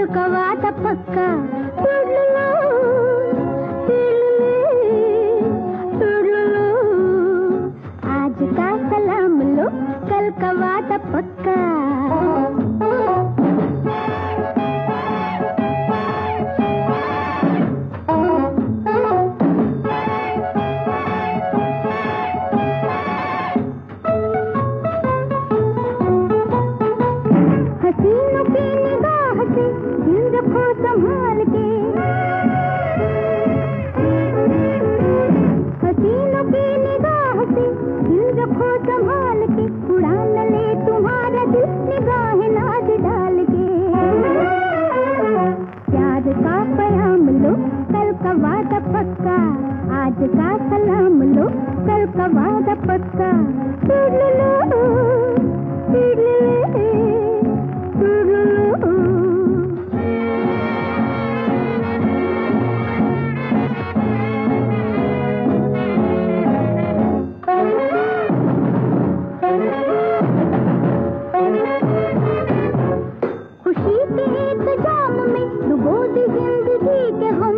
का वादा पक्का। आज का सलाम लो, कल का वादा पक्का। हसीनों की निगाह से दिल रखो संभाल के, हसीनों की निगाह से दिल रखो संभाल के, उड़ा न ले तुम्हारा दिल निगाह नाज डाल के। प्यार का पैगाम लो, कल का वादा पक्का। आज का सलाम लो, कल का वादा पक्का। खुशी के एक जाम में डुबो दी जिंदगी के हम,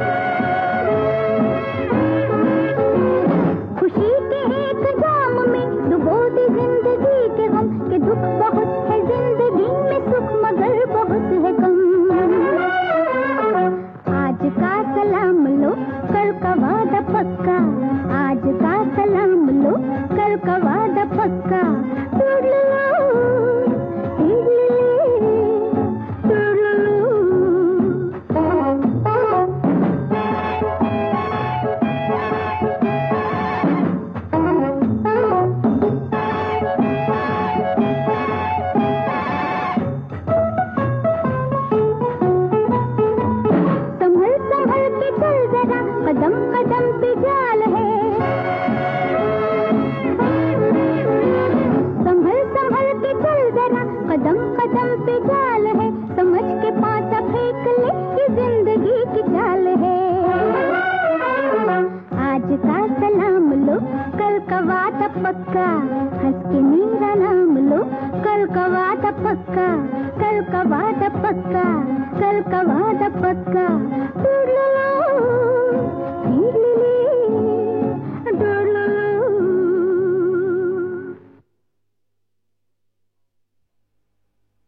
खुशी के एक जाम में डुबो दी जिंदगी के हम, के दुख बहुत है जिंदगी में, सुख मगर बहुत है कम। आज का सलाम लो, कल का वादा पक्का। आज का सलाम लो, कल का वादा पक्का। कदम कदम पे जाल है, संभल संभल के चल जरा, कदम कदम पे जाल है, समझ के पासा फेंक ले, ये जिंदगी की चाल है। आज का सलाम लो, कल का वादा पक्का। हंस के मेरा नाम लो, कल का वादा पक्का। कल का वादा पक्का, कल का वादा पक्का।